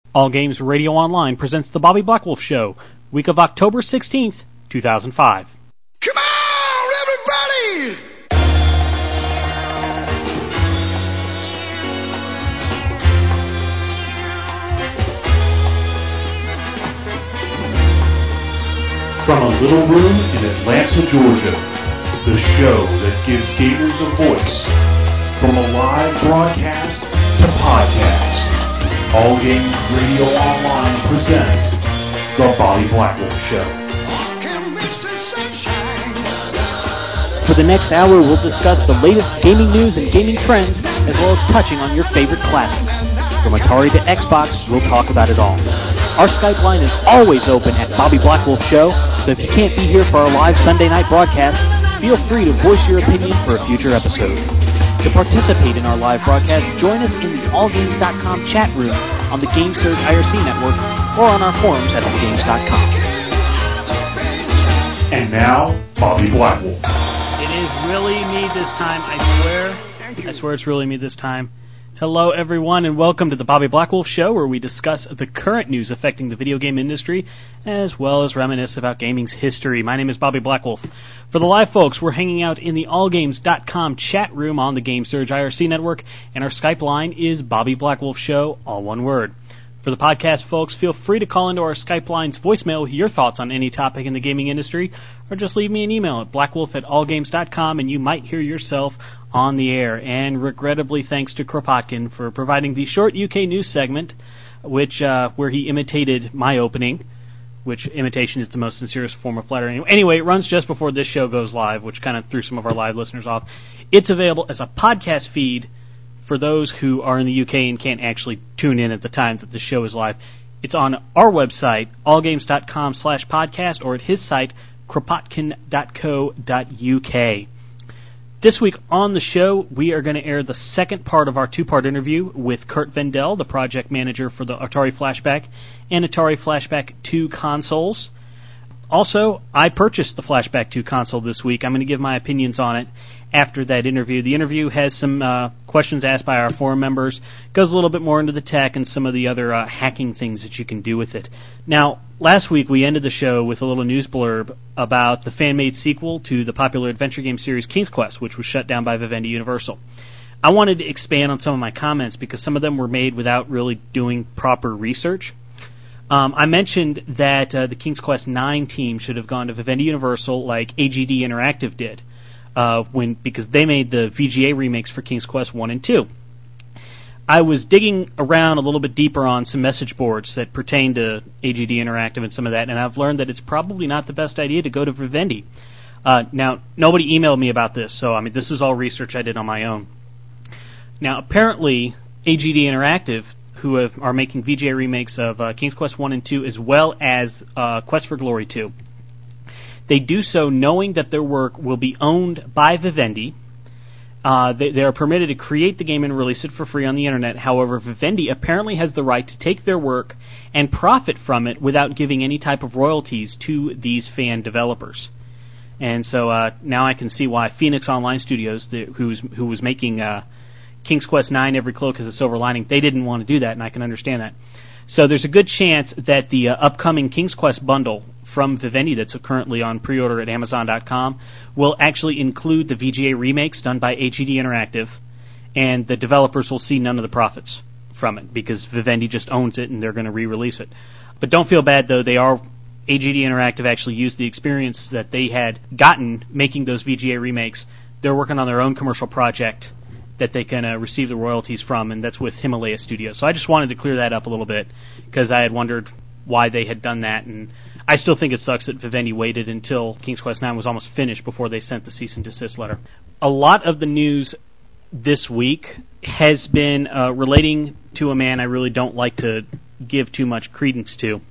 All Games Radio Online presents The Bobby Blackwolf Show, week of October 16th, 2005. Come on, everybody! From a little room in Atlanta, Georgia, the show that gives gamers a voice. From a live broadcast to podcast, All Games Radio Online presents The Bobby Blackwolf Show. For the next hour, we'll discuss the latest gaming news and gaming trends, as well as touching on your favorite classics. From Atari to Xbox, we'll talk about it all. Our Skype line is always open at Bobby Blackwolf Show, so if you can't be here for our live Sunday night broadcast, feel free to voice your opinion for a future episode. To participate in our live broadcast, join us in the allgames.com chat room on the GameSurge IRC network or on our forums at allgames.com. And now, Bobby Blackwolf. It is really me this time, I swear. I swear it's really me this time. Hello, everyone, and welcome to the Bobby Blackwolf Show, where we discuss the current news affecting the video game industry, as well as reminisce about gaming's history. My name is Bobby Blackwolf. For the live folks, we're hanging out in the allgames.com chat room on the GameSurge IRC network, and our Skype line is Bobby Blackwolf Show, all one word. For the podcast folks, feel free to call into our Skype line's voicemail with your thoughts on any topic in the gaming industry, or just leave me an email at blackwolf@allgames.com, and you might hear yourself on the air. And regrettably, thanks to Kropotkin for providing the short UK news segment, which where he imitated my opening, which imitation is the most sincerest form of flattery. Anyway, it runs just before this show goes live, which kind of threw some of our live listeners off. It's available as a podcast feed for those who are in the UK and can't actually tune in at the time that the show is live. It's on our website, allgames.com/podcast, or at his site, kropotkin.co.uk. This week on the show, we are going to air the second part of our two-part interview with Kurt Vendel, the project manager for the Atari Flashback and Atari Flashback 2 consoles. Also, I purchased the Flashback 2 console this week. I'm going to give my opinions on it after that interview. The interview has some questions asked by our forum members, goes a little bit more into the tech and some of the other hacking things that you can do with it. Now, last week we ended the show with a little news blurb about the fan-made sequel to the popular adventure game series King's Quest, which was shut down by Vivendi Universal. I wanted to expand on some of my comments because some of them were made without really doing proper research. I mentioned that the King's Quest 9 team should have gone to Vivendi Universal like AGD Interactive did, because they made the VGA remakes for King's Quest 1 and 2. I was digging around a little bit deeper on some message boards that pertain to AGD Interactive and some of that, and I've learned that it's probably not the best idea to go to Vivendi. Now, nobody emailed me about this, so this is all research I did on my own. Now, apparently, AGD Interactive, who are making VGA remakes of King's Quest 1 and 2 as well as Quest for Glory 2. They do so knowing that their work will be owned by Vivendi. They are permitted to create the game and release it for free on the internet. However, Vivendi apparently has the right to take their work and profit from it without giving any type of royalties to these fan developers. And so now I can see why Phoenix Online Studios, who was making King's Quest 9, Every Cloak Has a Silver Lining, they didn't want to do that, and I can understand that. So there's a good chance that the upcoming King's Quest bundle from Vivendi that's currently on pre-order at Amazon.com will actually include the VGA remakes done by AGD Interactive, and the developers will see none of the profits from it because Vivendi just owns it and they're going to re-release it. But don't feel bad, though. AGD Interactive actually used the experience that they had gotten making those VGA remakes. They're working on their own commercial project that they can receive the royalties from, and that's with Himalaya Studios. So I just wanted to clear that up a little bit because I had wondered why they had done that, and I still think it sucks that Vivendi waited until King's Quest 9 was almost finished before they sent the cease and desist letter. A lot of the news this week has been relating to a man I really don't like to give too much credence to.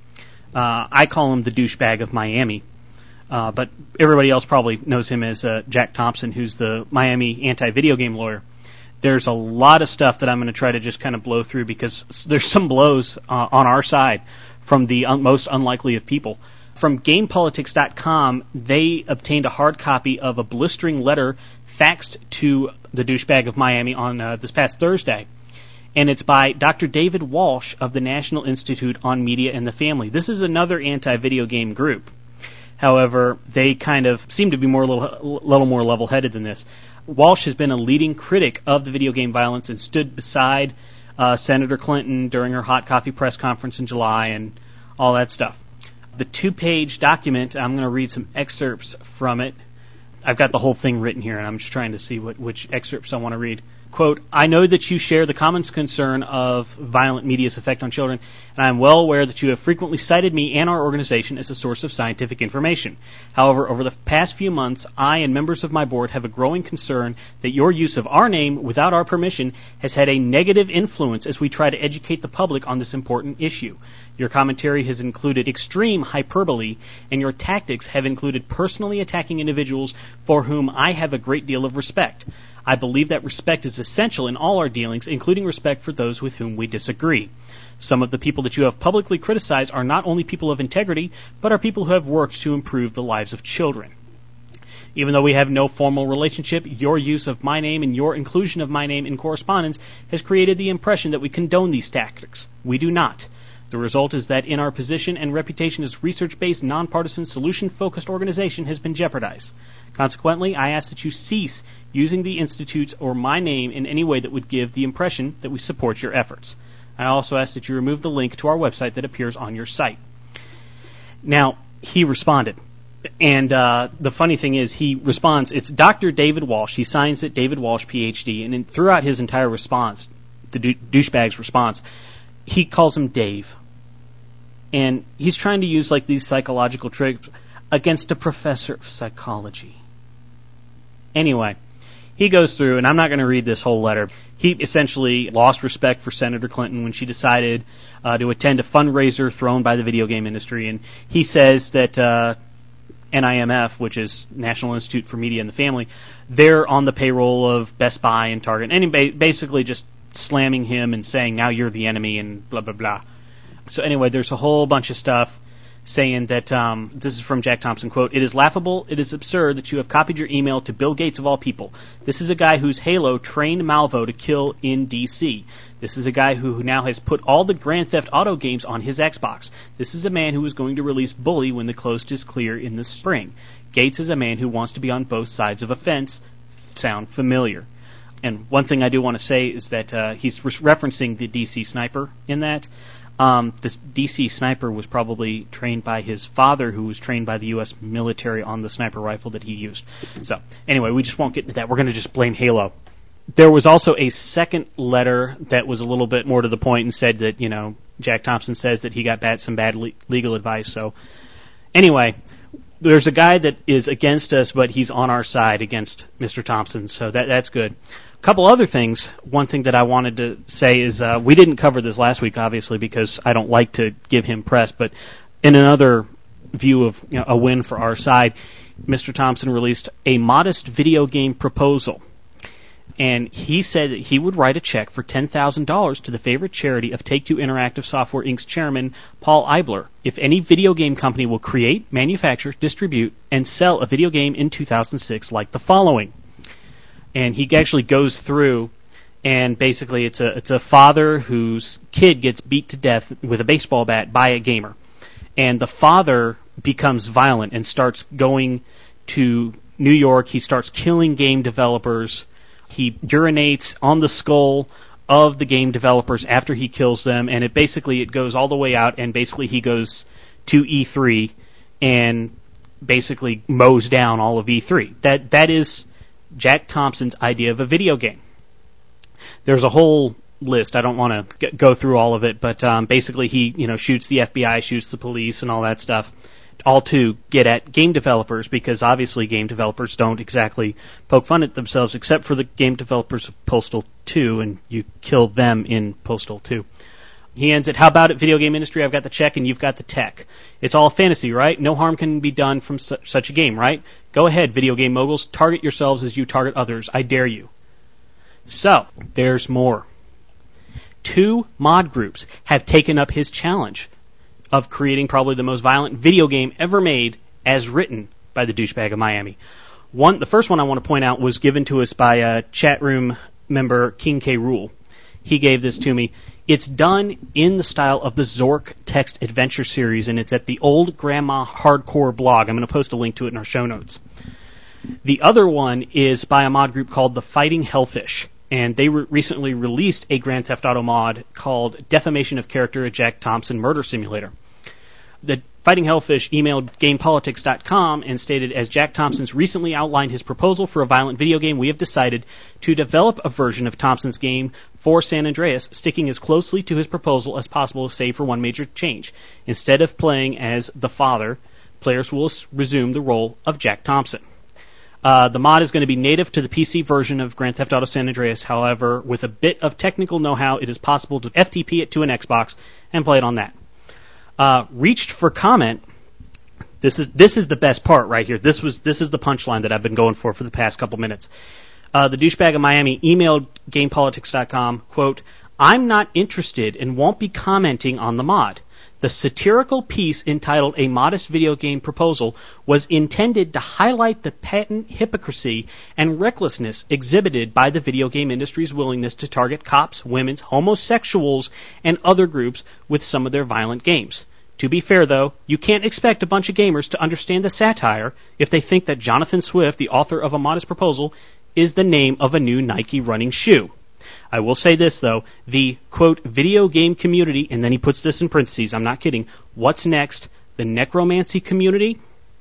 I call him the douchebag of Miami. But everybody else probably knows him as Jack Thompson, who's the Miami anti-video game lawyer. There's a lot of stuff that I'm going to try to just kind of blow through because there's some blows on our side from the most unlikely of people. From GamePolitics.com, they obtained a hard copy of a blistering letter faxed to the douchebag of Miami on this past Thursday. and it's by Dr. David Walsh of the National Institute on Media and the Family. This is another anti-video game group. However, they kind of seem to be a little more level-headed than this. Walsh has been a leading critic of the video game violence and stood beside Senator Clinton during her hot coffee press conference in July and all that stuff. The 2-page document, I'm going to read some excerpts from it. I've got the whole thing written here, and I'm just trying to see which excerpts I want to read. Quote, I know that you share the common concern of violent media's effect on children, and I am well aware that you have frequently cited me and our organization as a source of scientific information. However, over the past few months, I and members of my board have a growing concern that your use of our name without our permission has had a negative influence as we try to educate the public on this important issue. Your commentary has included extreme hyperbole, and your tactics have included personally attacking individuals for whom I have a great deal of respect. I believe that respect is essential in all our dealings, including respect for those with whom we disagree. Some of the people that you have publicly criticized are not only people of integrity, but are people who have worked to improve the lives of children. Even though we have no formal relationship, your use of my name and your inclusion of my name in correspondence has created the impression that we condone these tactics. We do not. The result is that in our position and reputation as research-based, nonpartisan, solution-focused organization has been jeopardized. Consequently, I ask that you cease using the Institute's or my name in any way that would give the impression that we support your efforts. I also ask that you remove the link to our website that appears on your site. Now, he responded. And the funny thing is, he responds, it's Dr. David Walsh. He signs it David Walsh, Ph.D. And throughout his entire response, the douchebag's response, he calls him Dave. And he's trying to use like these psychological tricks against a professor of psychology. Anyway, he goes through, and I'm not going to read this whole letter. He essentially lost respect for Senator Clinton when she decided to attend a fundraiser thrown by the video game industry. And he says that NIMF, which is National Institute for Media and the Family, they're on the payroll of Best Buy and Target. And basically just slamming him and saying, now you're the enemy and blah, blah, blah. So anyway, there's a whole bunch of stuff saying that, this is from Jack Thompson, quote, it is laughable, it is absurd that you have copied your email to Bill Gates of all people. This is a guy whose Halo trained Malvo to kill in D.C. This is a guy who now has put all the Grand Theft Auto games on his Xbox. This is a man who is going to release Bully when the coast is clear in the spring. Gates is a man who wants to be on both sides of a fence. Sound familiar? And one thing I do want to say is that he's referencing the DC sniper in that. This DC sniper was probably trained by his father, who was trained by the U.S. military on the sniper rifle that he used. So, anyway, we just won't get into that. We're going to just blame Halo. There was also a second letter that was a little bit more to the point and said that, Jack Thompson says that he got some bad legal advice. So, anyway, there's a guy that is against us, but he's on our side against Mr. Thompson, so that's good. A couple other things. One thing that I wanted to say is we didn't cover this last week, obviously, because I don't like to give him press, but in another view of a win for our side, Mr. Thompson released a modest video game proposal. And he said that he would write a check for $10,000 to the favorite charity of Take-Two Interactive Software Inc.'s chairman, Paul Eibler, if any video game company will create, manufacture, distribute, and sell a video game in 2006 like the following. And he actually goes through, and basically it's a father whose kid gets beat to death with a baseball bat by a gamer. And the father becomes violent and starts going to New York. He starts killing game developers. He urinates on the skull of the game developers after he kills them, and it goes all the way out, and basically he goes to E3 and basically mows down all of E3. That is Jack Thompson's idea of a video game. There's a whole list. I don't want to go through all of it, but basically he shoots the FBI, shoots the police, and all that stuff, all to get at game developers, because obviously game developers don't exactly poke fun at themselves, except for the game developers of Postal 2, and you kill them in Postal 2. He ends it, how about it, video game industry? I've got the check and you've got the tech. It's all fantasy, right? No harm can be done from such a game, right? Go ahead, video game moguls. Target yourselves as you target others. I dare you. So, there's more. 2 mod groups have taken up his challenge of creating probably the most violent video game ever made as written by the douchebag of Miami. The first one I want to point out was given to us by a chat room member, King K. Rool. He gave this to me. It's done in the style of the Zork text adventure series, and it's at the Old Grandma Hardcore blog. I'm going to post a link to it in our show notes. The other one is by a mod group called the Fighting Hellfish, and they recently released a Grand Theft Auto mod called Defamation of Character, a Jack Thompson Murder Simulator. The Fighting Hellfish emailed GamePolitics.com and stated, as Jack Thompson's recently outlined his proposal for a violent video game, we have decided to develop a version of Thompson's game for San Andreas, sticking as closely to his proposal as possible, save for one major change. Instead of playing as the father, players will resume the role of Jack Thompson. The mod is going to be native to the PC version of Grand Theft Auto San Andreas. However, with a bit of technical know-how, it is possible to FTP it to an Xbox and play it on that. Reached for comment. This is the best part right here. This is the punchline that I've been going for the past couple minutes. The douchebag of Miami emailed GamePolitics.com, quote, I'm not interested and won't be commenting on the mod. The satirical piece entitled A Modest Video Game Proposal was intended to highlight the patent hypocrisy and recklessness exhibited by the video game industry's willingness to target cops, women's, homosexuals, and other groups with some of their violent games. To be fair, though, you can't expect a bunch of gamers to understand the satire if they think that Jonathan Swift, the author of A Modest Proposal, is the name of a new Nike running shoe. I will say this, though, the, quote, video game community, and then he puts this in parentheses, I'm not kidding, what's next, the necromancy community,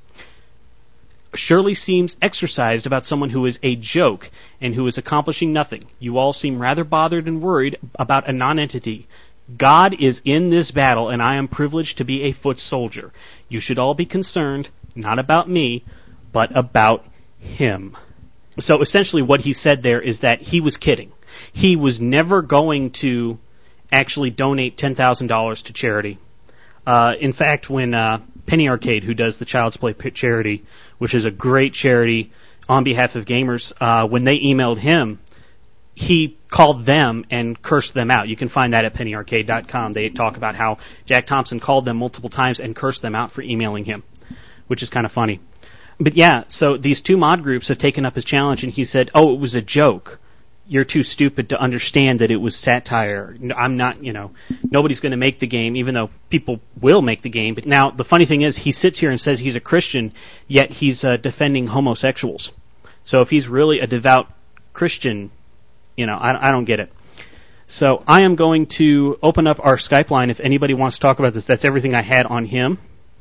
surely seems exercised about someone who is a joke and who is accomplishing nothing. You all seem rather bothered and worried about a non-entity. God is in this battle, and I am privileged to be a foot soldier. You should all be concerned, not about me, but about him. So essentially what he said there is that he was kidding. He was never going to actually donate $10,000 to charity. In fact, when Penny Arcade, who does the Child's Play charity, which is a great charity on behalf of gamers, when they emailed him, he called them and cursed them out. You can find that at pennyarcade.com. They talk about how Jack Thompson called them multiple times and cursed them out for emailing him, which is kind of funny. But yeah, so these two mod groups have taken up his challenge, and he said, oh, it was a joke. You're too stupid to understand that it was satire. I'm not, nobody's going to make the game, even though people will make the game. But now, the funny thing is, he sits here and says he's a Christian, yet he's defending homosexuals. So if he's really a devout Christian, I don't get it. So I am going to open up our Skype line if anybody wants to talk about this. That's everything I had on him.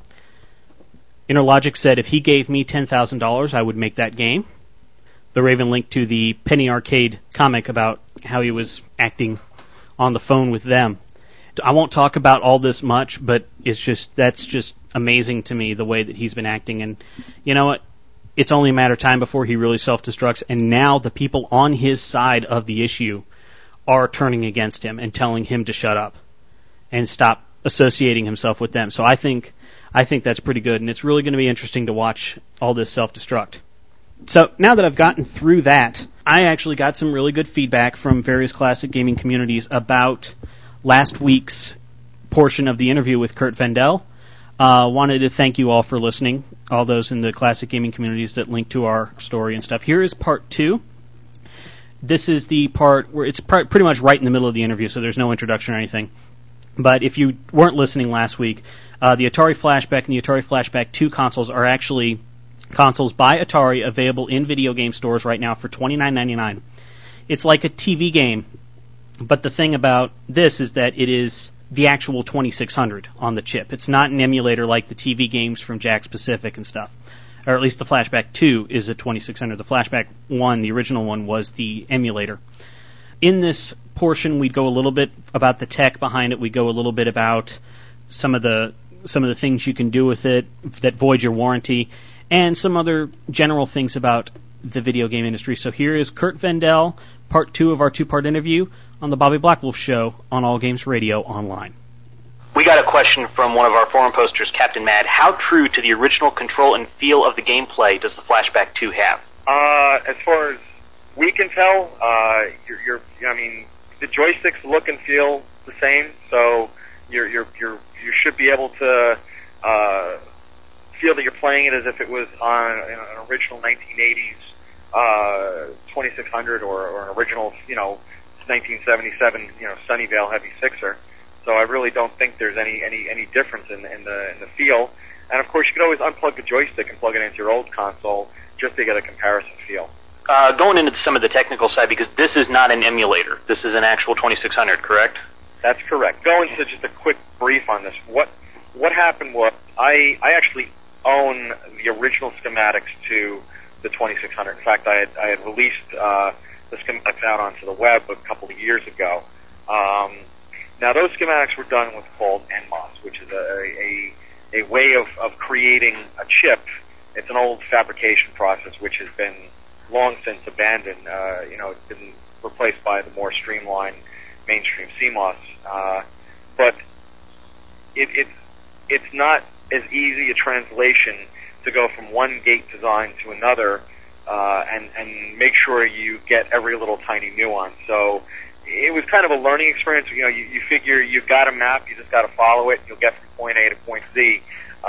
Interlogic said if he gave me $10,000, I would make that game. The Raven linked to the Penny Arcade comic about how he was acting on the phone with them. I won't talk about all this much, but that's just amazing to me, the way that he's been acting. And you know what? It's only a matter of time before he really self-destructs, and now the people on his side of the issue are turning against him and telling him to shut up and stop associating himself with them. So I think that's pretty good, and it's really going to be interesting to watch all this self-destruct. So now that I've gotten through that, I actually got some really good feedback from various classic gaming communities about last week's portion of the interview with Curt Vendel. Wanted to thank you all for listening, all those in the classic gaming communities that link to our story and stuff. Here is part 2. This is the part where it's pretty much right in the middle of the interview, so there's no introduction or anything. But if you weren't listening last week, the Atari Flashback and the Atari Flashback 2 consoles are actually consoles by Atari available in video game stores right now for $29.99. It's like a TV game, but the thing about this is that it is the actual 2600 on the chip. It's not an emulator like the TV games from Jack's Pacific and stuff. Or at least the Flashback 2 is a 2600. The Flashback 1, the original one, was the emulator. In this portion, we'd go a little bit about the tech behind it. We go a little bit about some of the things you can do with it that void your warranty, and some other general things about the video game industry. So here is Curt Vendel, part 2 of our 2-part interview on the Bobby Blackwolf Show on All Games Radio Online. We got a question from one of our forum posters, Captain Mad. How true to the original control and feel of the gameplay does the Flashback 2 have? As far as we can tell, the joysticks look and feel the same, so you should be able to feel that you're playing it as if it was on an original 1980s 2600 or an original, 1977, Sunnyvale Heavy Sixer. So I really don't think there's any difference in the feel. And of course, you could always unplug the joystick and plug it into your old console just to get a comparison feel. Going into some of the technical side, because this is not an emulator. This is an actual 2600, correct? That's correct. Going to just a quick brief on this. What happened was I actually own the original schematics to the 2600. In fact, I had released the schematics out onto the web a couple of years ago. Now, those schematics were done with called NMOS, which is a way of creating a chip. It's an old fabrication process which has been long since abandoned. It's been replaced by the more streamlined mainstream CMOS. But it's not as easy a translation to go from one gate design to another and make sure you get every little tiny nuance. So it was kind of a learning experience. You figure you've got a map, you just got to follow it, and you'll get from point A to point Z.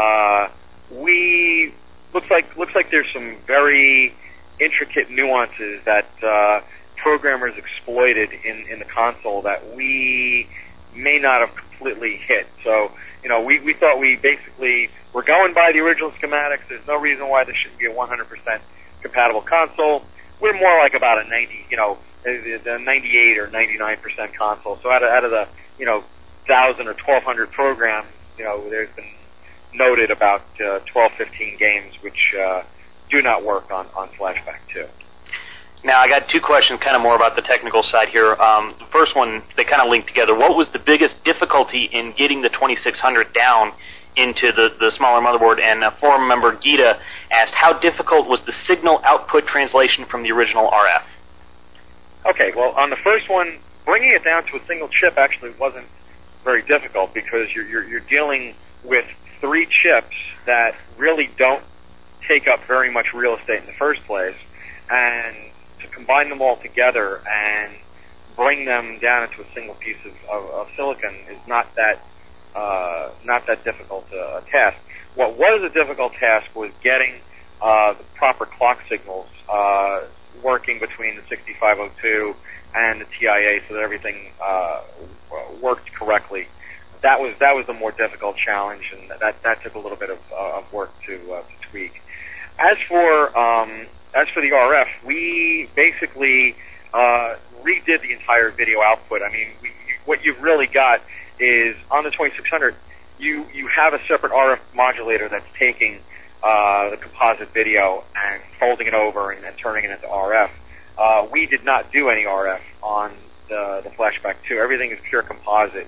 Looks like there's some very intricate nuances that programmers exploited in the console that we may not have completely hit. So, we thought we basically were going by the original schematics. There's no reason why this shouldn't be a 100% compatible console. We're more like about a the 98 or 99% console. So out of the 1,000 or 1,200 programs, there's been noted about 12, 15 games which do not work on Flashback 2. Now, I got two questions, kind of more about the technical side here. The first one, they kind of link together. What was the biggest difficulty in getting the 2600 down into the smaller motherboard? And a forum member, Gita, asked, how difficult was the signal output translation from the original RF? Okay, well, on the first one, bringing it down to a single chip actually wasn't very difficult because you're dealing with three chips that really don't take up very much real estate in the first place, and to combine them all together and bring them down into a single piece of silicon is not that difficult a task. What was a difficult task was getting the proper clock signals working between the 6502 and the TIA so that everything worked correctly. That was the more difficult challenge, and that took a little bit of work to tweak. As for the RF, we basically redid the entire video output. I mean, what you've really got is on the 2600, you have a separate RF modulator that's taking the composite video and folding it over and turning it into RF. We did not do any RF on the Flashback 2. Everything is pure composite.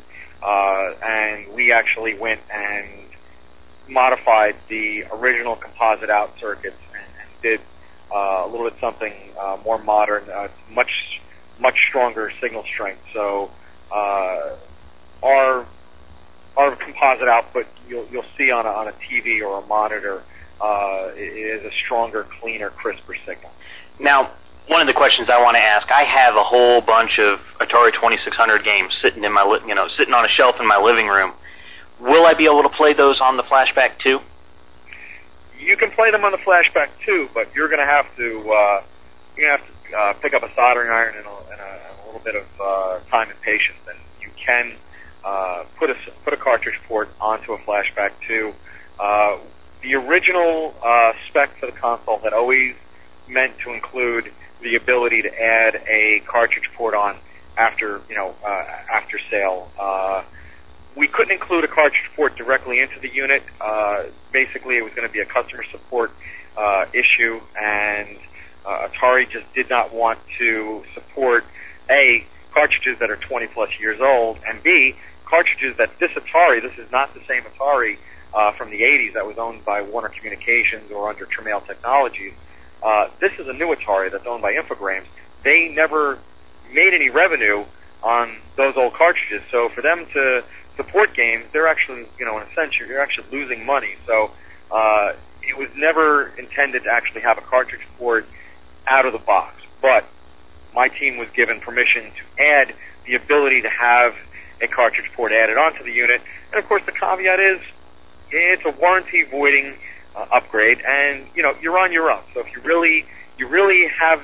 And we actually went and modified the original composite out circuits and did a little bit something more modern, much stronger signal strength. So our composite output you'll see on a TV or a monitor is a stronger, cleaner, crisper signal. Now, one of the questions I want to ask, I have a whole bunch of Atari 2600 games sitting in my sitting on a shelf in my living room. Will I be able to play those on the Flashback 2? You can play them on the Flashback 2, but you're going to have to pick up a soldering iron and a little bit of time and patience. And you can put a cartridge port onto a Flashback 2. The original spec for the console had always meant to include the ability to add a cartridge port on after sale. We couldn't include a cartridge port directly into the unit. Basically, it was going to be a customer support issue, and Atari just did not want to support A, cartridges that are 20 plus years old, and B, cartridges that this is not the same Atari from the 80s that was owned by Warner Communications or under Tramiel Technologies. This is a new Atari that's owned by Infogrames. They never made any revenue on those old cartridges, so for them to support games, they're actually, in a sense, you're actually losing money. So it was never intended to actually have a cartridge port out of the box. But my team was given permission to add the ability to have a cartridge port added onto the unit. And of course, the caveat is it's a warranty voiding upgrade, and you're on your own. So if you really have that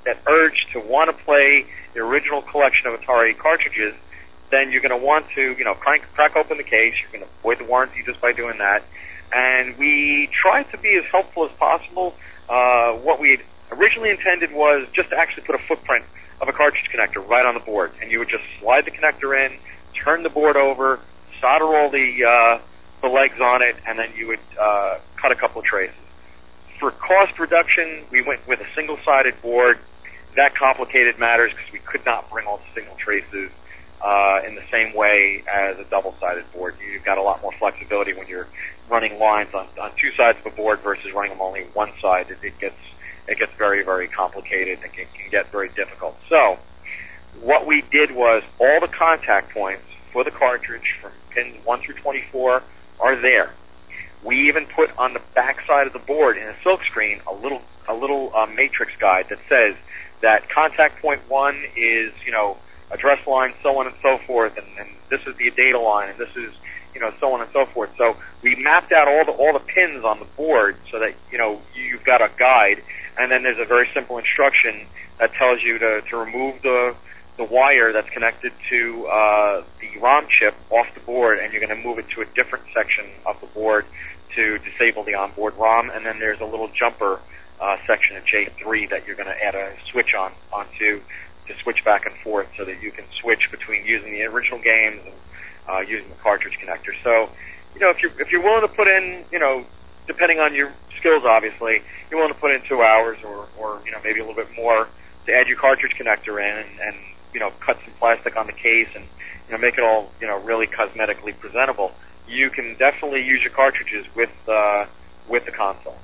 urge to want to play the original collection of Atari cartridges, then you're going to want to, crack open the case. You're going to avoid the warranty just by doing that. And we tried to be as helpful as possible. What we originally intended was just to actually put a footprint of a cartridge connector right on the board, and you would just slide the connector in, turn the board over, solder all the legs on it, and then you would cut a couple of traces. For cost reduction, we went with a single-sided board. That complicated matters because we could not bring all the signal traces in the same way as a double-sided board. You've got a lot more flexibility when you're running lines on two sides of a board versus running them only one side. It gets very, very complicated and can get very difficult. So what we did was all the contact points for the cartridge from pins 1 through 24 are there. We even put on the back side of the board in a silkscreen a little matrix guide that says that contact point 1 is, address line, so on and so forth, and this is the data line, and this is, so on and so forth. So we mapped out all the pins on the board so that, you've got a guide, and then there's a very simple instruction that tells you to remove the wire that's connected to the ROM chip off the board, and you're going to move it to a different section of the board to disable the onboard ROM, and then there's a little jumper section in J3 that you're going to add a switch onto to switch back and forth so that you can switch between using the original games and using the cartridge connector. So, if you're willing to put in, depending on your skills, obviously, you're willing to put in 2 hours or maybe a little bit more to add your cartridge connector in and cut some plastic on the case and, make it all, really cosmetically presentable, you can definitely use your cartridges with the console.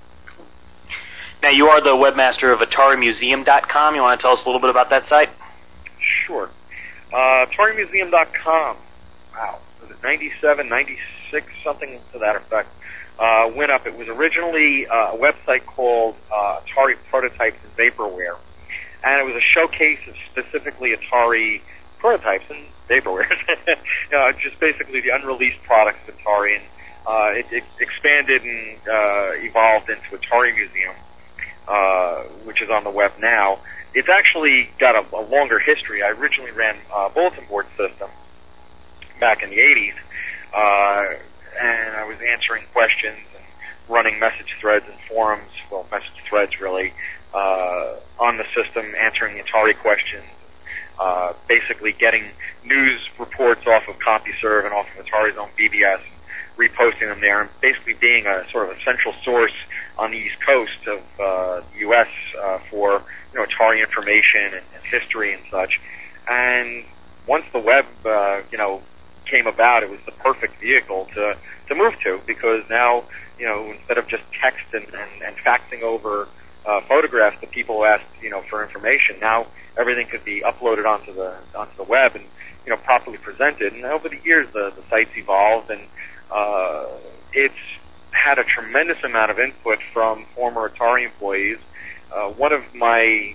Now, you are the webmaster of AtariMuseum.com. You want to tell us a little bit about that site? Sure. AtariMuseum.com, wow, was it 97, 96, something to that effect, went up. It was originally a website called Atari Prototypes and Vaporware, and it was a showcase of specifically Atari prototypes and vaporware, just basically the unreleased products of Atari, and it expanded and evolved into Atari Museum, which is on the web now. It's actually got a longer history. I originally ran a bulletin board system back in the 80s, and I was answering questions and running message threads and forums, message threads really, on the system, answering Atari questions, basically getting news reports off of CompuServe and off of Atari's own BBS, reposting them there, and basically being a sort of a central source on the East Coast of the U.S. For Atari information and history and such. And once the web came about, it was the perfect vehicle to move to, because now instead of just text and faxing over photographs that people asked for information, now everything could be uploaded onto the web and properly presented. And over the years, the site's evolved, and it's had a tremendous amount of input from former Atari employees. One of my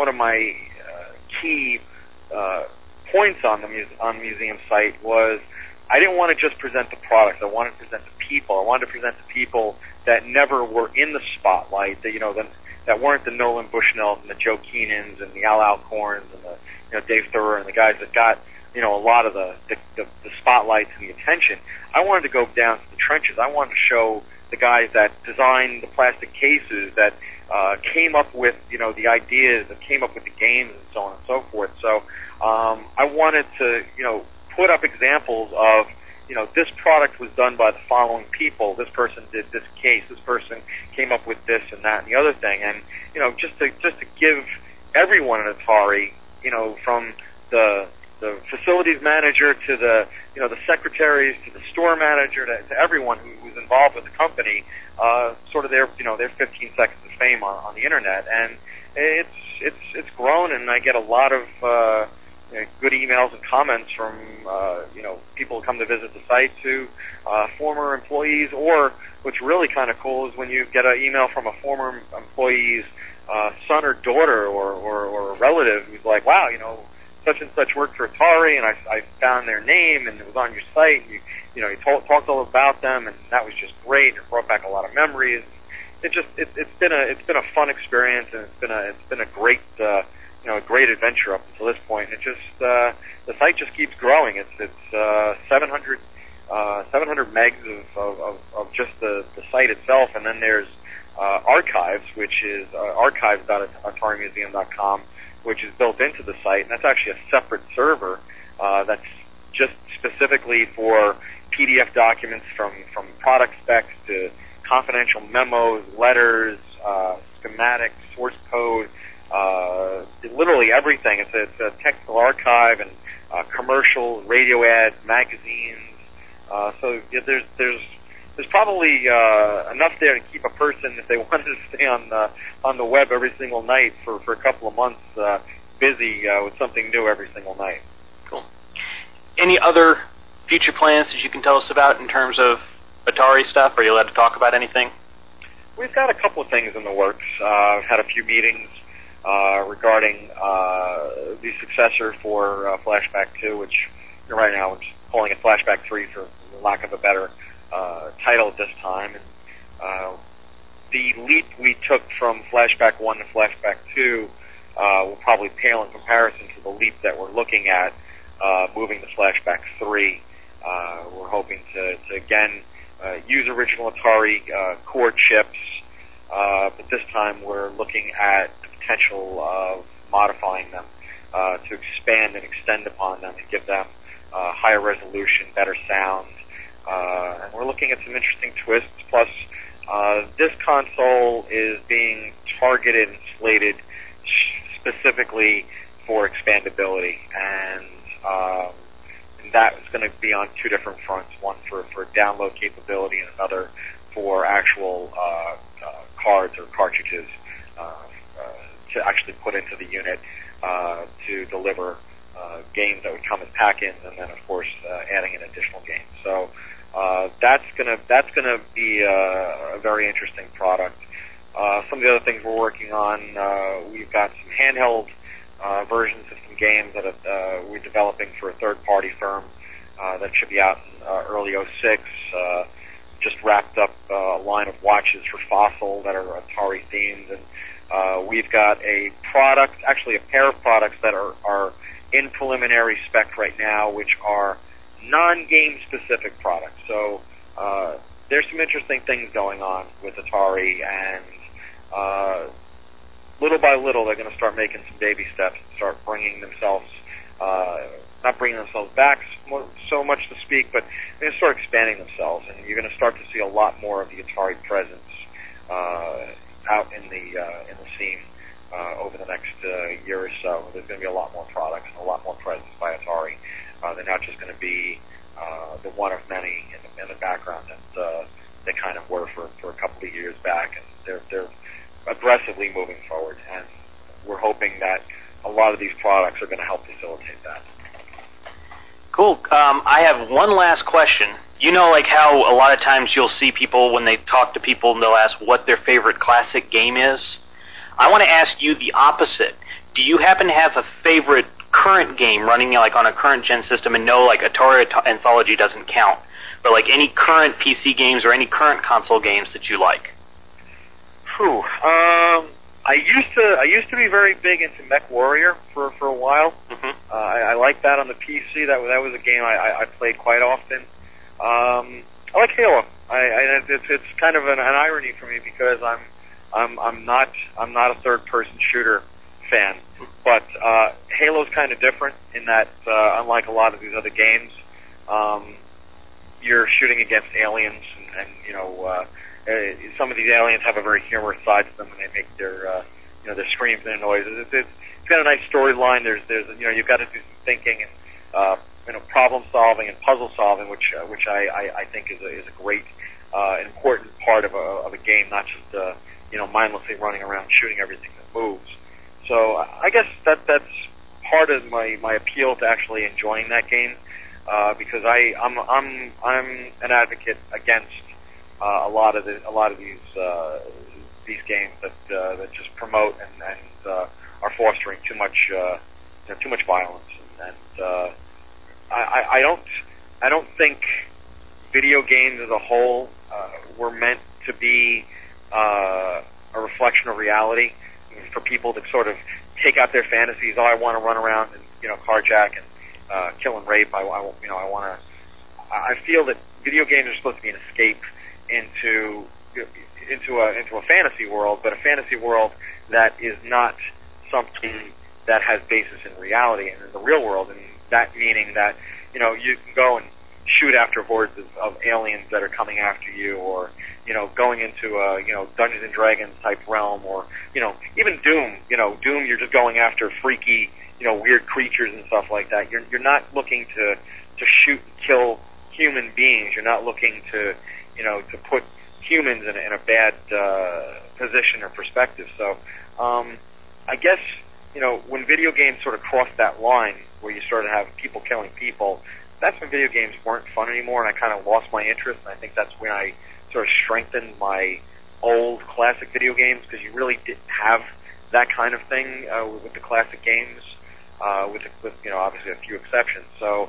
key points on the museum site was I didn't want to just present the products. I wanted to present the people. I wanted to present the people that never were in the spotlight. That weren't the Nolan Bushnells and the Joe Keenans and the Al Alcorns and the Dave Thurer and the guys that got a lot of the spotlights and the attention. I wanted to go down to the trenches. I wanted to show the guys that designed the plastic cases, that came up with the ideas, that came up with the games and so on and so forth. So I wanted to put up examples of this product was done by the following people. This person did this case. This person came up with this and that and the other thing. And just to give everyone at Atari, from the facilities manager to the secretaries to the store manager to everyone who was involved with the company, sort of their 15 seconds of fame on the internet. And it's grown, and I get a lot of good emails and comments from people who come to visit the site, to former employees, or what's really kind of cool is when you get an email from a former employee's son or daughter or a relative who's like, wow, such and such worked for Atari, and I found their name, and it was on your site, and you talked all about them, and that was just great. It brought back a lot of memories. it's been a fun experience, and it's been a great a great adventure up until this point. It just the site just keeps growing. It's 700 megs of just the site itself, and then there's archives, which is archives.atarimuseum.com, which is built into the site, and that's actually a separate server that's just specifically for PDF documents from product specs to confidential memos, letters, schematics, source code, literally everything. It's a technical archive and commercials, radio ads, magazines. So there's probably enough there to keep a person, if they wanted to stay on the web every single night for a couple of months, busy with something new every single night. Cool. Any other future plans that you can tell us about in terms of Atari stuff? Are you allowed to talk about anything? We've got a couple of things in the works. I've had a few meetings regarding the successor for Flashback 2, which right now we're just calling it Flashback 3 for lack of a better title at this time. And the leap we took from Flashback 1 to Flashback 2 will probably pale in comparison to the leap that we're looking at moving to Flashback 3. We're hoping to again use original Atari core chips, but this time we're looking at the potential of modifying them to expand and extend upon them and give them higher resolution, better sound. And we're looking at some interesting twists. Plus, this console is being targeted and slated specifically for expandability, and that is going to be on two different fronts, one for download capability and another for actual cards or cartridges to actually put into the unit to deliver games that would come as pack-ins, and then of course adding in additional games. So that's gonna be a very interesting product. Some of the other things we're working on, we've got some handheld versions of some games that we're developing for a third-party firm that should be out in early '06. Just wrapped up a line of watches for Fossil that are Atari themed, and we've got a product, actually a pair of products that are in preliminary spec right now, which are non-game specific products. So there's some interesting things going on with Atari, and little by little they're going to start making some baby steps and start bringing themselves, not bringing themselves back so much to speak, but they're going to start expanding themselves, and you're going to start to see a lot more of the Atari presence out in the scene over the next year or so. There's going to be a lot more products and a lot more presence by Atari. They're not just going to be the one of many in the background that they kind of were for a couple of years back, and they're aggressively moving forward, and we're hoping that a lot of these products are going to help facilitate that. Cool. I have one last question. You know, like how a lot of times you'll see people when they talk to people and they'll ask what their favorite classic game is? I want to ask you the opposite. Do you happen to have a favorite current game running like on a current gen system? And no, like Atari Anthology doesn't count, but like any current PC games or any current console games that you like? Whew. I used to be very big into Mech Warrior for a while. Mm-hmm. I liked that on the PC. That was a game I played quite often. I like Halo. It's kind of an irony for me because I'm not a third person shooter fan, but Halo's kind of different in that unlike a lot of these other games, you're shooting against aliens, and you know. Some of these aliens have a very humorous side to them, and they make their screams and their noises. It's got a nice storyline. There's you've got to do some thinking and problem solving and puzzle solving, which I think is a great important part of a game, not just mindlessly running around shooting everything that moves. So I guess that's part of my appeal to actually enjoying that game, because I'm an advocate against a lot of these games that just promote and are fostering too much violence, and I don't think video games as a whole were meant to be a reflection of reality for people to sort of take out their fantasies. Oh, I want to run around and carjack and kill and rape. I feel that video games are supposed to be an escape into a fantasy world, but a fantasy world that is not something that has basis in reality and in the real world. And that meaning that you can go and shoot after hordes of aliens that are coming after you, or going into a Dungeons and Dragons type realm, or even Doom. Doom, you're just going after freaky weird creatures and stuff like that. You're not looking to shoot and kill human beings. You're not looking to to put humans in a bad position or perspective. So I guess when video games sort of crossed that line where you started to have people killing people, that's when video games weren't fun anymore, and I kind of lost my interest. And I think that's when I sort of strengthened my old classic video games, because you really didn't have that kind of thing with the classic games, with obviously a few exceptions. So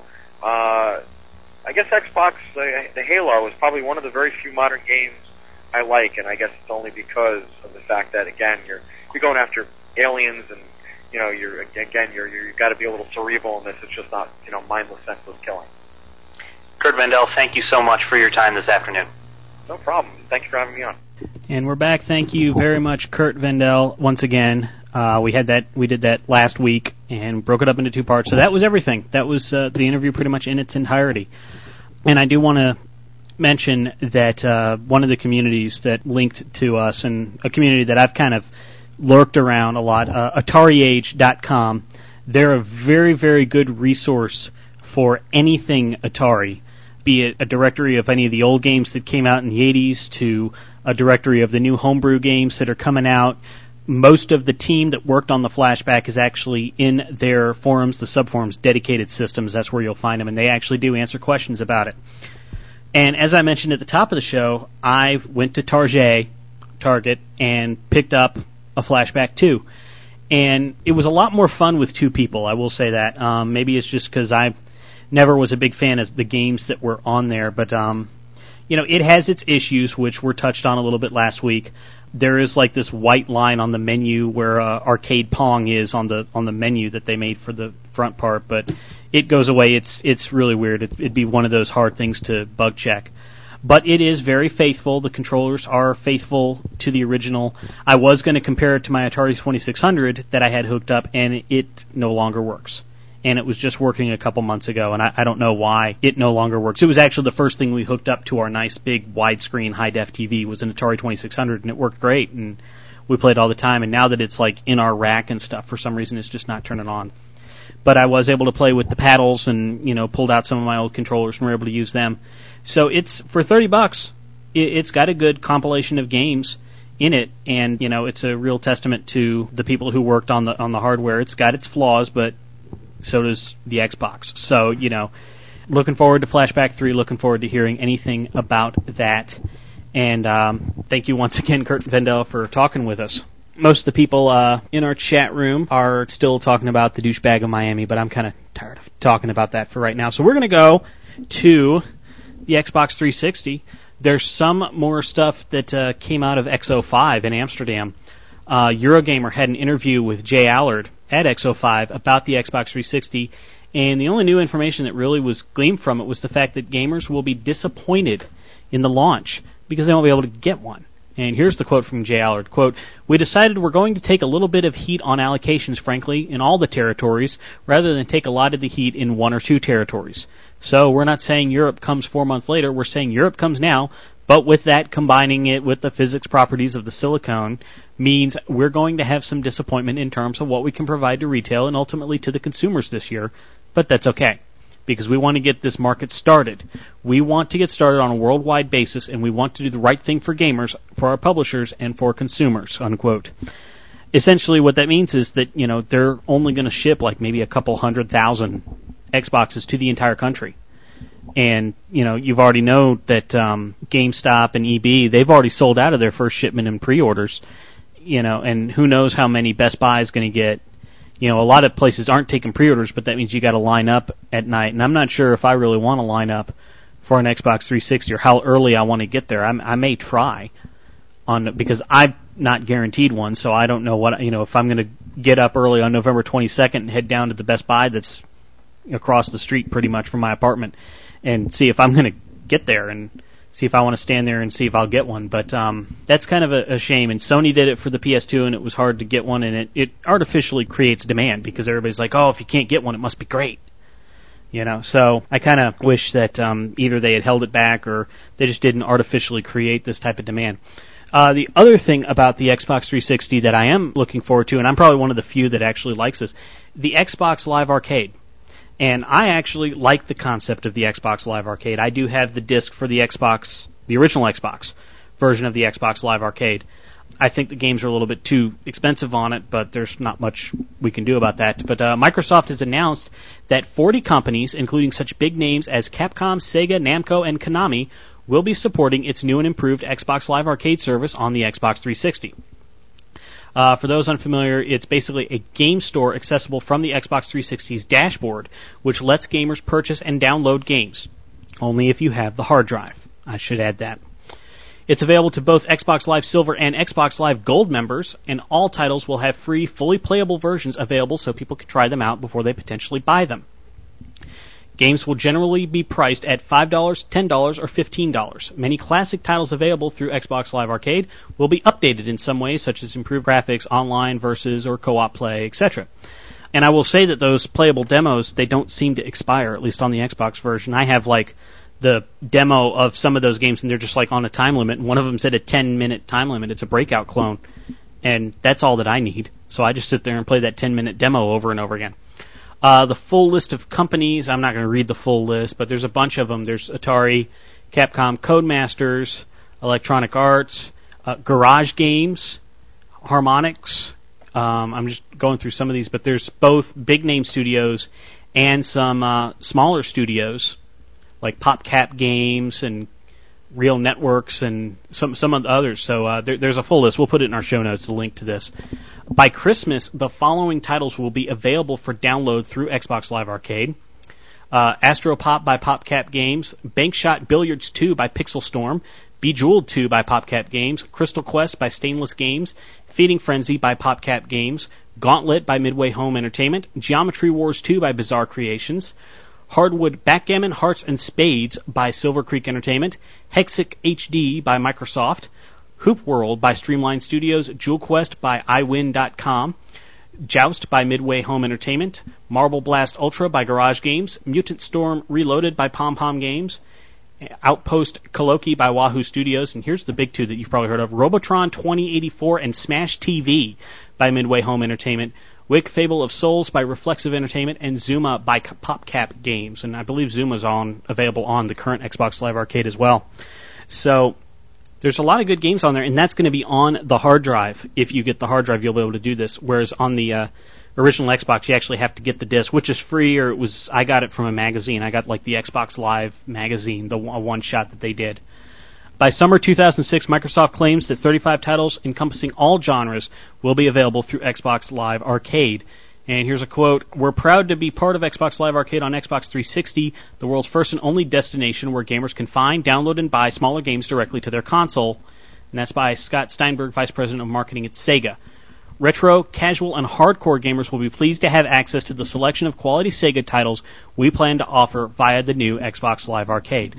I guess Xbox, the Halo, was probably one of the very few modern games I like, and I guess it's only because of the fact that, again, you're going after aliens, and you've got to be a little cerebral in this. It's just not mindless, senseless killing. Curt Vendel, thank you so much for your time this afternoon. No problem. Thank you for having me on. And we're back. Thank you very much, Curt Vendel, once again. We did that last week and broke it up into two parts. So that was everything. That was the interview pretty much in its entirety. And I do want to mention that one of the communities that linked to us, and a community that I've kind of lurked around a lot, AtariAge.com, they're a very, very good resource for anything Atari, be it a directory of any of the old games that came out in the 80s to a directory of the new homebrew games that are coming out. Most of the team that worked on the Flashback is actually in their forums, the subforums, dedicated systems. That's where you'll find them, and they actually do answer questions about it. And as I mentioned at the top of the show, I went to Target, and picked up a Flashback 2. And it was a lot more fun with two people, I will say that. Maybe it's just because I never was a big fan of the games that were on there, but it has its issues, which were touched on a little bit last week. There is like this white line on the menu where Arcade Pong is on the menu that they made for the front part, but it goes away. It's really weird. It'd be one of those hard things to bug check. But it is very faithful. The controllers are faithful to the original. I was going to compare it to my Atari 2600 that I had hooked up, and it no longer works. And it was just working a couple months ago, and I don't know why it no longer works. It was actually the first thing we hooked up to our nice big widescreen high-def TV was an Atari 2600, and it worked great, and we played all the time. And now that it's like in our rack and stuff, for some reason it's just not turning on. But I was able to play with the paddles and pulled out some of my old controllers and were able to use them. So it's for $30. It's got a good compilation of games in it, and it's a real testament to the people who worked on the hardware. It's got its flaws, but so does the Xbox. So, looking forward to Flashback 3, looking forward to hearing anything about that. And thank you once again, Curt Vendel, for talking with us. Most of the people in our chat room are still talking about the douchebag of Miami, but I'm kind of tired of talking about that for right now. So we're going to go to the Xbox 360. There's some more stuff that came out of X05 in Amsterdam. Eurogamer had an interview with Jay Allard at X05 about the Xbox 360, and the only new information that really was gleaned from it was the fact that gamers will be disappointed in the launch because they won't be able to get one. And here's the quote from Jay Allard, quote, "We decided we're going to take a little bit of heat on allocations, frankly, in all the territories, rather than take a lot of the heat in one or two territories. So we're not saying Europe comes 4 months later, we're saying Europe comes now, but with that, combining it with the physics properties of the silicone means we're going to have some disappointment in terms of what we can provide to retail and ultimately to the consumers this year, but that's okay. Because we want to get this market started. We want to get started on a worldwide basis, and we want to do the right thing for gamers, for our publishers, and for consumers," unquote. Essentially what that means is that, they're only going to ship like maybe a couple 100,000 Xboxes to the entire country. And, you've already know that GameStop and EB, they've already sold out of their first shipment in pre-orders, and who knows how many Best Buy is going to get. A lot of places aren't taking pre-orders, but that means you got to line up at night. And I'm not sure if I really want to line up for an Xbox 360 or how early I want to get there. I may try. because I'm not guaranteed one, so I don't know what, if I'm going to get up early on November 22nd and head down to the Best Buy that's across the street pretty much from my apartment and see if I'm going to get there and see if I want to stand there and see if I'll get one. But that's kind of a shame. And Sony did it for the PS2, and it was hard to get one, and it artificially creates demand because everybody's like, oh, if you can't get one, it must be great. So I kind of wish that either they had held it back or they just didn't artificially create this type of demand. The other thing about the Xbox 360 that I am looking forward to, and I'm probably one of the few that actually likes this, the Xbox Live Arcade. And I actually like the concept of the Xbox Live Arcade. I do have the disc for the Xbox, the original Xbox version of the Xbox Live Arcade. I think the games are a little bit too expensive on it, but there's not much we can do about that. But Microsoft has announced that 40 companies, including such big names as Capcom, Sega, Namco, and Konami, will be supporting its new and improved Xbox Live Arcade service on the Xbox 360. For those unfamiliar, it's basically a game store accessible from the Xbox 360's dashboard, which lets gamers purchase and download games. Only if you have the hard drive. I should add that. It's available to both Xbox Live Silver and Xbox Live Gold members, and all titles will have free, fully playable versions available so people can try them out before they potentially buy them. Games will generally be priced at $5, $10, or $15. Many classic titles available through Xbox Live Arcade will be updated in some ways, such as improved graphics, online versus or co-op play, etc. And I will say that those playable demos, they don't seem to expire, at least on the Xbox version. I have the demo of some of those games, and they're just on a time limit, and one of them said a 10-minute time limit. It's a Breakout clone, and that's all that I need. So I just sit there and play that 10-minute demo over and over again. The full list of companies, I'm not going to read the full list, but there's a bunch of them. There's Atari, Capcom, Codemasters, Electronic Arts, Garage Games, Harmonix. I'm just going through some of these, but there's both big-name studios and some smaller studios, like PopCap Games and Real Networks and some of the others. So there's a full list. We'll put it in our show notes, the link to this. By Christmas, the following titles will be available for download through Xbox Live Arcade. Astro Pop by PopCap Games, Bankshot Billiards 2 by Pixel Storm, Bejeweled 2 by PopCap Games, Crystal Quest by Stainless Games, Feeding Frenzy by PopCap Games, Gauntlet by Midway Home Entertainment, Geometry Wars 2 by Bizarre Creations, Hardwood Backgammon, Hearts and Spades by Silver Creek Entertainment, Hexic HD by Microsoft, Hoop World by Streamline Studios, Jewel Quest by iWin.com, Joust by Midway Home Entertainment, Marble Blast Ultra by Garage Games, Mutant Storm Reloaded by Pom Pom Games, Outpost Koloki by Wahoo Studios, and here's the big two that you've probably heard of, Robotron 2084 and Smash TV by Midway Home Entertainment, Wick Fable of Souls by Reflexive Entertainment, and Zuma by PopCap Games. And I believe Zuma's available on the current Xbox Live Arcade as well. So there's a lot of good games on there, and that's going to be on the hard drive. If you get the hard drive, you'll be able to do this. Whereas on the original Xbox, you actually have to get the disc, which is free, or I got it from a magazine. I got the Xbox Live magazine, the one-shot that they did. By summer 2006, Microsoft claims that 35 titles encompassing all genres will be available through Xbox Live Arcade. And here's a quote, "We're proud to be part of Xbox Live Arcade on Xbox 360, the world's first and only destination where gamers can find, download, and buy smaller games directly to their console." And that's by Scott Steinberg, Vice President of Marketing at Sega. Retro, casual, and hardcore gamers will be pleased to have access to the selection of quality Sega titles we plan to offer via the new Xbox Live Arcade.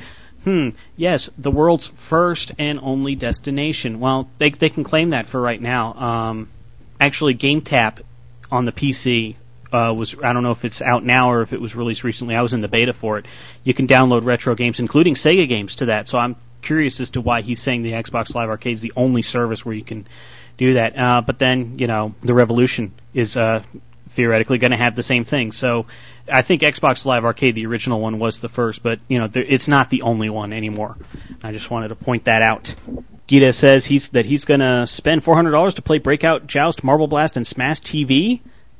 Yes, the world's first and only destination. Well, they can claim that for right now. Actually, GameTap on the PC was, I don't know if it's out now or if it was released recently. I was in the beta for it. You can download retro games, including Sega games, to that. So I'm curious as to why he's saying the Xbox Live Arcade is the only service where you can do that. But then, the Revolution is theoretically going to have the same thing. So I think Xbox Live Arcade, the original one, was the first, but it's not the only one anymore. I just wanted to point that out. Gita says he's going to spend $400 to play Breakout, Joust, Marble Blast, and Smash TV.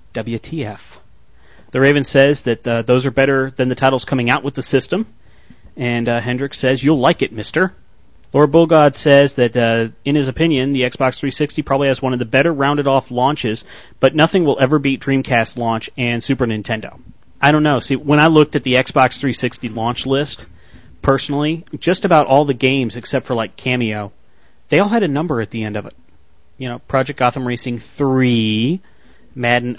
WTF. The Raven says that those are better than the titles coming out with the system. And Hendricks says, "You'll like it, mister." Lord Bullgod says that, in his opinion, the Xbox 360 probably has one of the better rounded-off launches, but nothing will ever beat Dreamcast launch and Super Nintendo. I don't know. See, when I looked at the Xbox 360 launch list, personally, just about all the games, except for, Cameo, they all had a number at the end of it. You know, Project Gotham Racing 3, Madden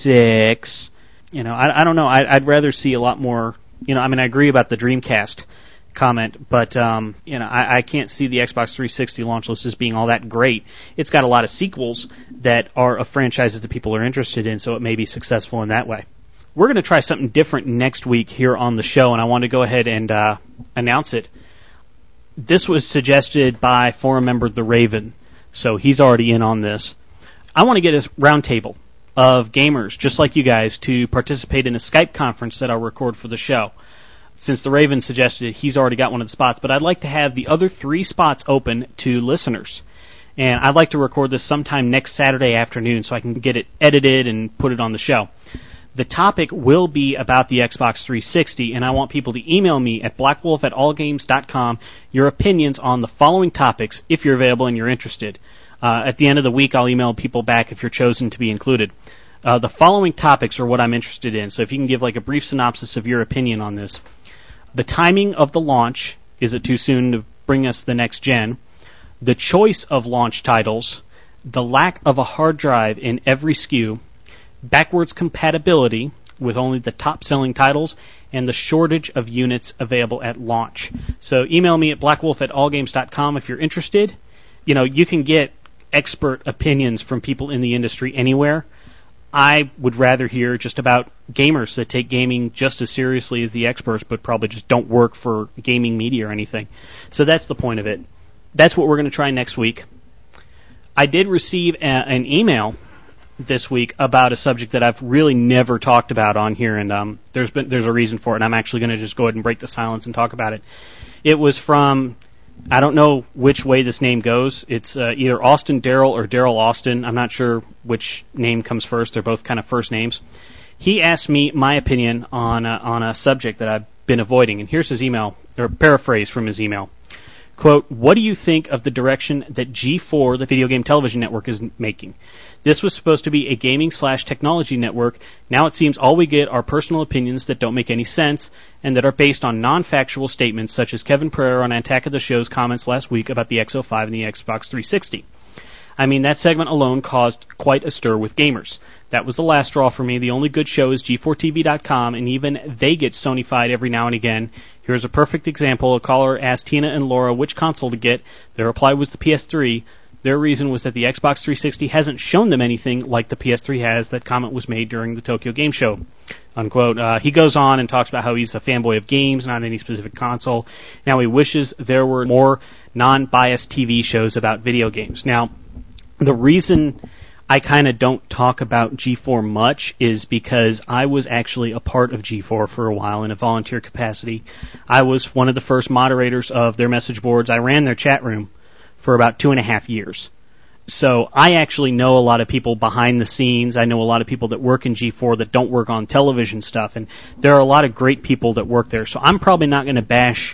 06. You know, I don't know. I'd rather see a lot more. You know, I mean, I agree about the Dreamcast comment, but you know, I can't see the Xbox 360 launch list as being all that great. It's got a lot of sequels that are of franchises that people are interested in, so it may be successful in that way. We're going to try something different next week here on the show, and I want to go ahead and announce it. This was suggested by forum member The Raven, so he's already in on this. I want to get a roundtable of gamers, just like you guys, to participate in a Skype conference that I'll record for the show. Since The Raven suggested it, he's already got one of the spots, but I'd like to have the other 3 spots open to listeners. And I'd like to record this sometime next Saturday afternoon so I can get it edited and put it on the show. The topic will be about the Xbox 360, and I want people to email me at blackwolf@allgames.com your opinions on the following topics, if you're available and you're interested. At the end of the week, I'll email people back if you're chosen to be included. The following topics are what I'm interested in, so if you can give like a brief synopsis of your opinion on this. The timing of the launch, is it too soon to bring us the next gen? The choice of launch titles, the lack of a hard drive in every SKU, backwards compatibility with only the top-selling titles, and the shortage of units available at launch. So email me at blackwolf@allgames.com if you're interested. You know, you can get expert opinions from people in the industry anywhere. I would rather hear just about gamers that take gaming just as seriously as the experts, but probably just don't work for gaming media or anything. So that's the point of it. That's what we're going to try next week. I did receive an email this week about a subject that I've really never talked about on here, and there's a reason for it, and I'm actually going to just go ahead and break the silence and talk about it. It was from, I don't know which way this name goes. It's either Austin Darrell or Darrell Austin. I'm not sure which name comes first. They're both kind of first names. He asked me my opinion on a subject that I've been avoiding, and here's his email, or paraphrase from his email. Quote, what do you think of the direction that G4, the video game television network, is making? This was supposed to be a gaming/technology network. Now it seems all we get are personal opinions that don't make any sense and that are based on non-factual statements such as Kevin Pereira on Attack of the Show's comments last week about the X05 and the Xbox 360. I mean, that segment alone caused quite a stir with gamers. That was the last straw for me. The only good show is G4TV.com, and even they get Sony-fied every now and again. Here's a perfect example. A caller asked Tina and Laura which console to get. Their reply was the PS3. Their reason was that the Xbox 360 hasn't shown them anything like the PS3 has. That comment was made during the Tokyo Game Show, unquote. He goes on and talks about how he's a fanboy of games, not any specific console. Now he wishes there were more non-biased TV shows about video games. Now, the reason I kind of don't talk about G4 much is because I was actually a part of G4 for a while in a volunteer capacity. I was one of the first moderators of their message boards. I ran their chat room for about 2.5 years. So I actually know a lot of people behind the scenes. I know a lot of people that work in G4 that don't work on television stuff, and there are a lot of great people that work there. So I'm probably not going to bash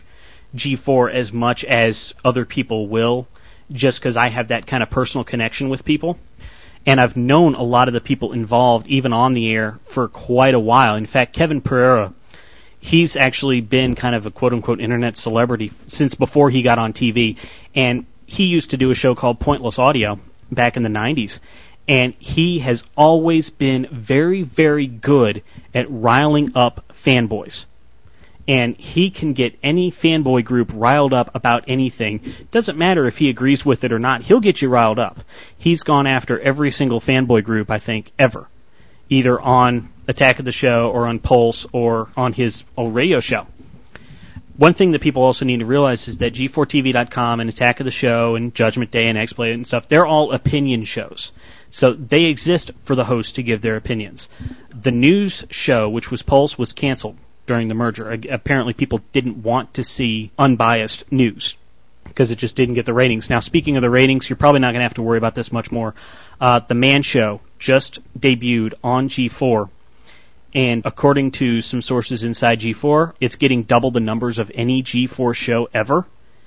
G4 as much as other people will, just because I have that kind of personal connection with people. And I've known a lot of the people involved, even on the air, for quite a while. In fact, Kevin Pereira, he's actually been kind of a quote-unquote internet celebrity since before he got on TV. And he used to do a show called Pointless Audio back in the 90s. And he has always been very, very good at riling up fanboys. And he can get any fanboy group riled up about anything. Doesn't matter if he agrees with it or not. He'll get you riled up. He's gone after every single fanboy group, I think, ever. Either on Attack of the Show or on Pulse or on his old radio show. One thing that people also need to realize is that G4TV.com and Attack of the Show and Judgment Day and X-Play and stuff, they're all opinion shows. So they exist for the host to give their opinions. The news show, which was Pulse, was canceled during the merger. Apparently people didn't want to see unbiased news because it just didn't get the ratings. Now, speaking of the ratings, you're probably not going to have to worry about this much more. The Man Show just debuted on G4, and according to some sources inside G4, it's getting double the numbers of any G4 show ever.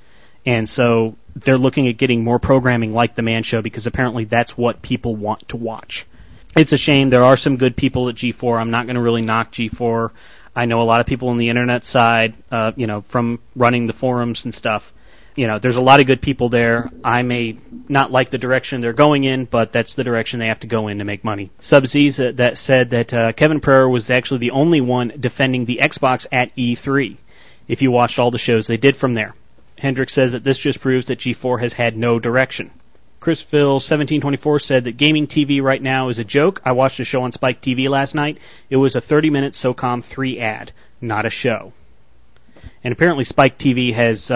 And so they're looking at getting more programming like The Man Show because apparently that's what people want to watch. It's a shame. There are some good people at G4. I'm not going to really knock G4. I know a lot of people on the internet side, from running the forums and stuff. There's a lot of good people there. I may not like the direction they're going in, but that's the direction they have to go in to make money. Sub-Z's that said that Kevin Pereira was actually the only one defending the Xbox at E3, if you watched all the shows they did from there. Hendricks says that this just proves that G4 has had no direction. Chrisville1724 said that gaming TV right now is a joke. I watched a show on Spike TV last night. It was a 30-minute SOCOM 3 ad, not a show. And apparently Spike TV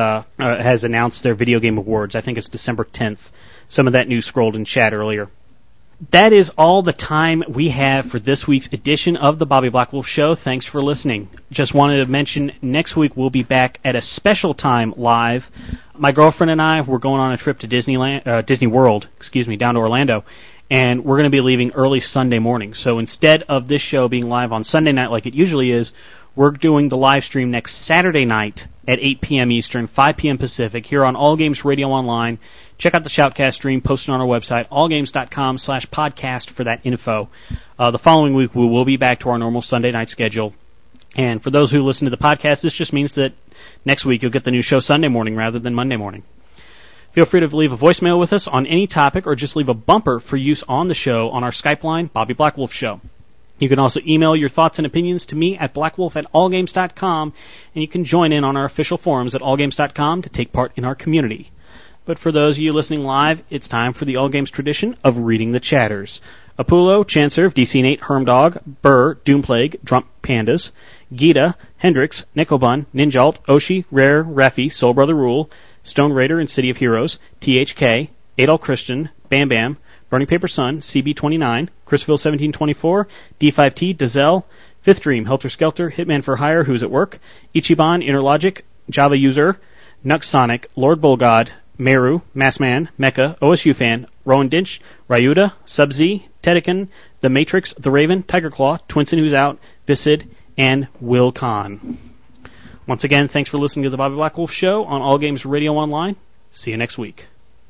has announced their Video Game Awards. I think it's December 10th. Some of that news scrolled in chat earlier. That is all the time we have for this week's edition of the Bobby Blackwolf Show. Thanks for listening. Just wanted to mention next week we'll be back at a special time live. My girlfriend and I, we're going on a trip to Disney World, down to Orlando, and we're going to be leaving early Sunday morning. So instead of this show being live on Sunday night like it usually is, we're doing the live stream next Saturday night at 8 p.m. Eastern, 5 p.m. Pacific, here on All Games Radio Online. Check out the Shoutcast stream posted on our website, allgames.com/podcast for that info. The following week, we will be back to our normal Sunday night schedule. And for those who listen to the podcast, this just means that next week you'll get the new show Sunday morning rather than Monday morning. Feel free to leave a voicemail with us on any topic or just leave a bumper for use on the show on our Skype line, Bobby Blackwolf Show. You can also email your thoughts and opinions to me at blackwolf@allgames.com, and you can join in on our official forums at allgames.com to take part in our community. But for those of you listening live, it's time for the All Games tradition of reading the chatters. Apulo, Chancerv, DC8, Hermdog, Burr, Doomplague, Drump Pandas, Gita, Hendricks, Nickelbun, Ninjalt, Oshi, Rare, Reffy, Soul Brother Rule, Stone Raider and City of Heroes, THK, Adol Christian, Bam Bam, Burning Paper Sun, CB29, Chrisville1724, D5T, Dazelle, Fifth Dream, Helter Skelter, Hitman for Hire, Who's at Work, Ichiban, Interlogic, Java User, Nux Sonic, Lord Bullgod, Meru, Massman, Mecha, OSU Fan, Rowan Dinch, Ryuda, Sub-Z, Tedekin, The Matrix, The Raven, Tiger Claw, Twinson Who's Out, Visid, and Will Khan. Once again, thanks for listening to the Bobby Blackwolf Show on All Games Radio Online. See you next week.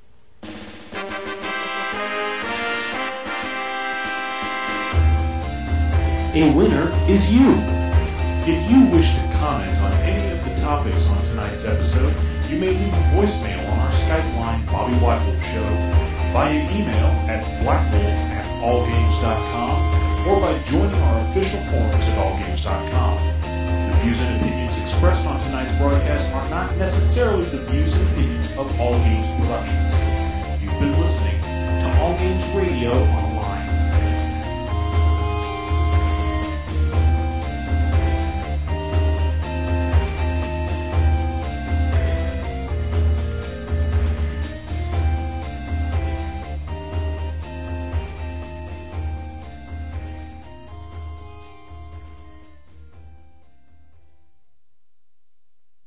A winner is you. If you wish to comment on any of the topics on tonight's episode, you may leave a voicemail on our Skype line, Bobby Blackwolf Show, via email at blackwolf@allgames.com, or by joining our official forums at allgames.com. The views and opinions expressed on tonight's broadcast are not necessarily the views and opinions of All Games Productions.